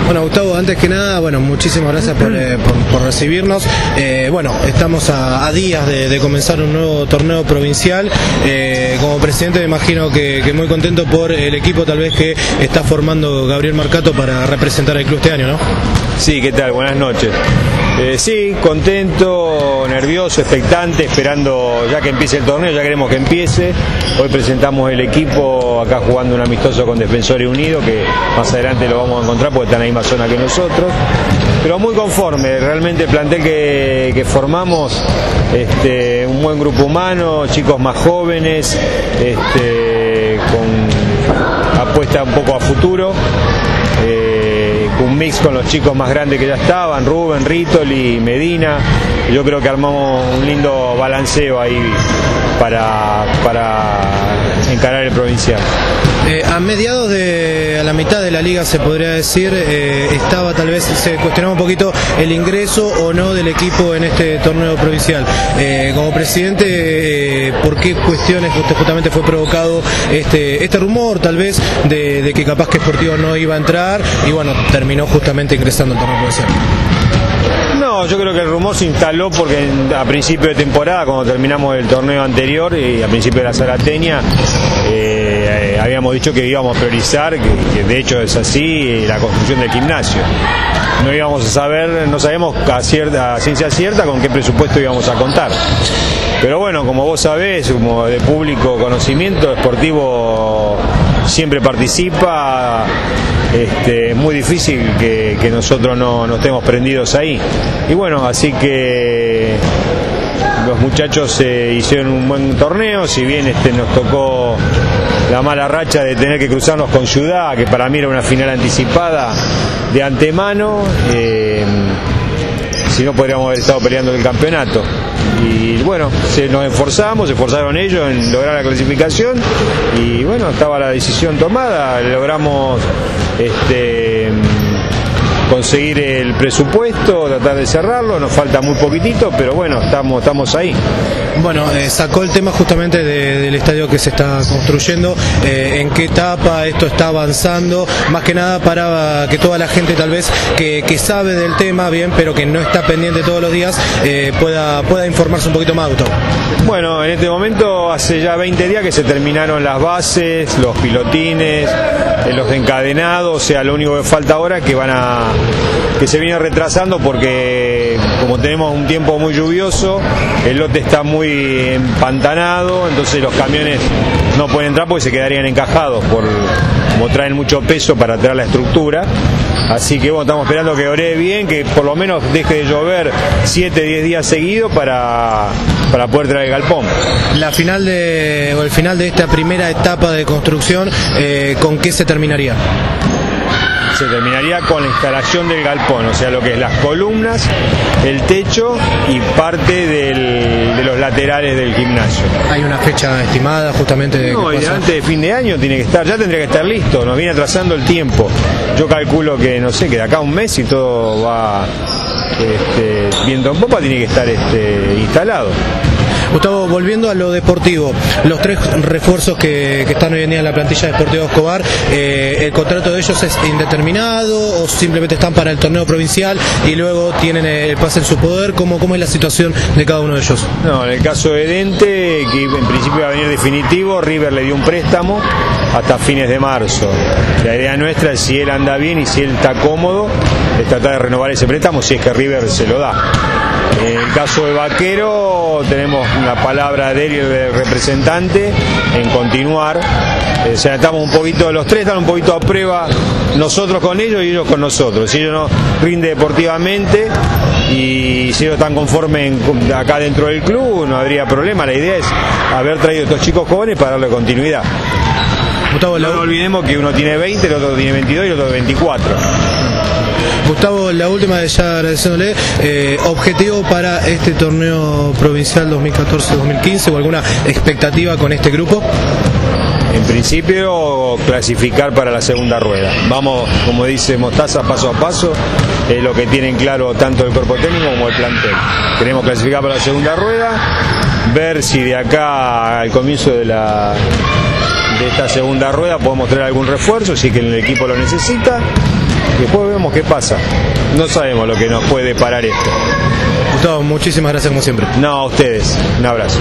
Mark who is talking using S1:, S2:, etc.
S1: Bueno, Gustavo, antes que nada, bueno, muchísimas gracias por recibirnos. Bueno, estamos a días de comenzar un nuevo torneo provincial. Como presidente me imagino que muy contento por el equipo tal vez que está formando Gabriel Marcato para representar al club este año, ¿no?
S2: Sí, ¿qué tal? Buenas noches. Sí, contento, nervioso, expectante, esperando ya que empiece el torneo, ya queremos que empiece. Hoy presentamos el equipo acá jugando un amistoso con Defensores Unidos, que más adelante lo vamos a encontrar porque está en la misma zona que nosotros. Pero muy conforme, realmente el plantel que formamos, un buen grupo humano, chicos más jóvenes, con apuesta un poco a futuro. Un mix con los chicos más grandes que ya estaban, Rubén, Ritoli, Medina. Yo creo que armamos un lindo balanceo ahí para encarar el provincial.
S1: A mediados a la mitad de la liga se podría decir, estaba tal vez, se cuestionaba un poquito el ingreso o no del equipo en este torneo provincial. Como presidente, ¿por qué cuestiones justamente fue provocado este rumor tal vez de que capaz que Sportivo no iba a entrar y bueno, terminó justamente ingresando al torneo provincial?
S2: No, yo creo que el rumor se instaló porque a principio de temporada, cuando terminamos el torneo anterior y a principio de la Zarateña, habíamos dicho que íbamos a priorizar, que de hecho es así, la construcción del gimnasio. No íbamos a saber, no sabemos a ciencia cierta con qué presupuesto íbamos a contar. Pero bueno, como vos sabés, como de público conocimiento, Sportivo siempre participa. Es muy difícil que nosotros no estemos prendidos ahí. Y bueno, así que los muchachos hicieron un buen torneo, si bien nos tocó la mala racha de tener que cruzarnos con Ciudad, que para mí era una final anticipada de antemano, si no podríamos haber estado peleando el campeonato. Y bueno, nos esforzamos, se esforzaron ellos en lograr la clasificación y bueno, estaba la decisión tomada, logramos conseguir el presupuesto, tratar de cerrarlo, nos falta muy poquitito, pero bueno, estamos ahí.
S1: Bueno, sacó el tema justamente del estadio que se está construyendo, en qué etapa esto está avanzando, más que nada para que toda la gente tal vez que sabe del tema bien, pero que no está pendiente todos los días, pueda informarse un poquito más, Gustavo.
S2: Bueno, en este momento hace ya 20 días que se terminaron las bases, los pilotines, los encadenados, o sea, lo único que falta ahora es que se viene retrasando porque como tenemos un tiempo muy lluvioso, el lote está muy empantanado, entonces los camiones no pueden entrar porque se quedarían encajados como traen mucho peso para traer la estructura. Así que bueno, estamos esperando que ore bien, que por lo menos deje de llover 7-10 días seguidos para poder traer el galpón.
S1: El final de esta primera etapa de construcción, ¿con qué se terminaría?
S2: Se terminaría con la instalación del galpón, o sea, lo que es las columnas, el techo y parte de los laterales del gimnasio.
S1: ¿Hay una fecha estimada justamente?
S2: No, antes de fin de año tiene que estar, ya tendría que estar listo, nos viene atrasando el tiempo. Yo calculo que, no sé, que de acá a un mes y todo va viento en popa, tiene que estar instalado.
S1: Gustavo, volviendo a lo deportivo, los 3 refuerzos que están hoy en día en la plantilla de Sportivo Escobar, ¿el contrato de ellos es indeterminado o simplemente están para el torneo provincial y luego tienen el pase en su poder? ¿Cómo es la situación de cada uno de ellos?
S2: No, en el caso de Dente, que en principio va a venir definitivo, River le dio un préstamo hasta fines de marzo. La idea nuestra es, si él anda bien y si él está cómodo, es tratar de renovar ese préstamo si es que River se lo da. En el caso de Vaquero tenemos una palabra de él y del representante en continuar. O sea, estamos un poquito, los 3 están un poquito a prueba, nosotros con ellos y ellos con nosotros. Si ellos no rinden deportivamente y si ellos están conformes acá dentro del club, no habría problema. La idea es haber traído a estos chicos jóvenes para darle continuidad.
S1: Gustavo,
S2: no olvidemos que uno tiene 20, el otro tiene 22 y el otro 24.
S1: Gustavo, la última de ya agradeciéndole, objetivo para este torneo provincial 2014-2015 o alguna expectativa con este grupo.
S2: En principio, clasificar para la segunda rueda. Vamos, como dice Mostaza, paso a paso, es lo que tienen claro tanto el cuerpo técnico como el plantel. Queremos clasificar para la segunda rueda, ver si de acá al comienzo de esta segunda rueda podemos traer algún refuerzo, si es que el equipo lo necesita. Después vemos qué pasa. No sabemos lo que nos puede parar esto.
S1: Gustavo, muchísimas gracias como siempre.
S2: No, a ustedes. Un abrazo.